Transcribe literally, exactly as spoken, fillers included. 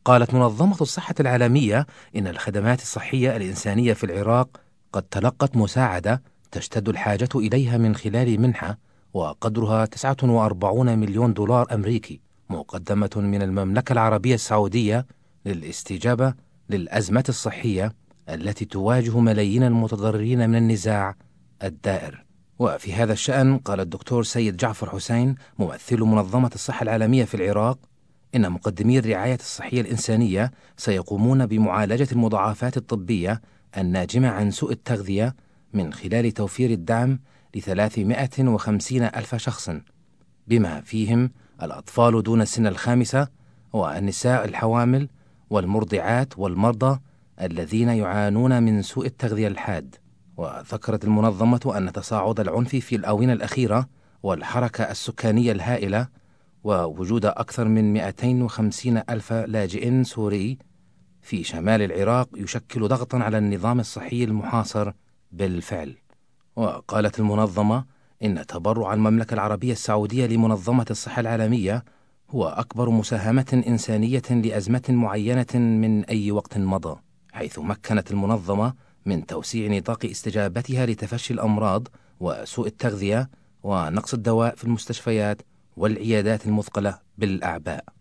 وقالت منظمة الصحة العالمية إن الخدمات الصحية الإنسانية في العراق قد تلقت مساعدة تشتد الحاجة إليها من خلال منحة وقدرها تسعة وأربعين مليون دولار أمريكي مقدمة من المملكة العربية السعودية للاستجابة للأزمة الصحية التي تواجه ملايين المتضررين من النزاع الدائر. وفي هذا الشأن قال الدكتور سيد جعفر حسين ممثل منظمة الصحة العالمية في العراق إن مقدمي الرعاية الصحية الإنسانية سيقومون بمعالجة المضاعفات الطبية الناجمة عن سوء التغذية من خلال توفير الدعم لثلاثمائة وخمسين ألف شخص، بما فيهم الأطفال دون السن الخامسة والنساء الحوامل والمرضعات والمرضى الذين يعانون من سوء التغذية الحاد. وذكرت المنظمة أن تصاعد العنف في الآونة الأخيرة والحركة السكانية الهائلة ووجود أكثر من مئتين وخمسين ألف لاجئ سوري في شمال العراق يشكل ضغطا على النظام الصحي المحاصر بالفعل. وقالت المنظمة إن تبرع المملكة العربية السعودية لمنظمة الصحة العالمية هو أكبر مساهمة إنسانية لأزمة معينة من أي وقت مضى، حيث مكنت المنظمة من توسيع نطاق استجابتها لتفشي الأمراض وسوء التغذية ونقص الدواء في المستشفيات والعيادات المثقلة بالأعباء.